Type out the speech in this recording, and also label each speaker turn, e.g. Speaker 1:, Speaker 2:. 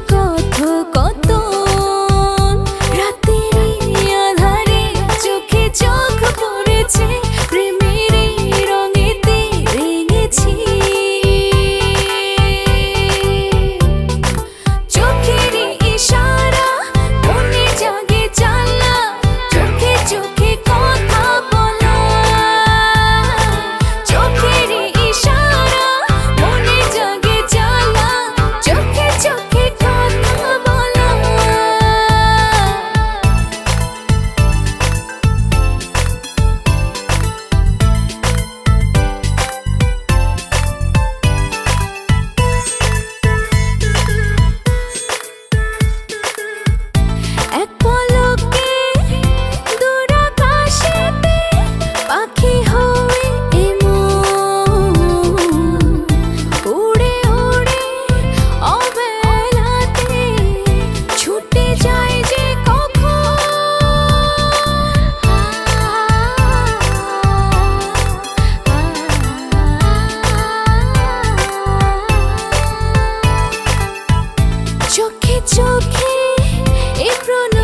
Speaker 1: কথোপকথন রাতের আঁধারে চোখে চোখ পড়েছে প্রেমের রঙেতে রেঙেছি চোখের ইশারা মনে জাগে জ্বালা চোখে চোখে কথা বলা চোখের ইশারা মনে জাগে জ্বালা চোখে চোখে কথা বলা এক পলকে দূর আকাশেতে পাখি হয়ে এমন উড়ে উড়ে অবেলাতে ছুটে যায় যে কখন চোখে চোখে এ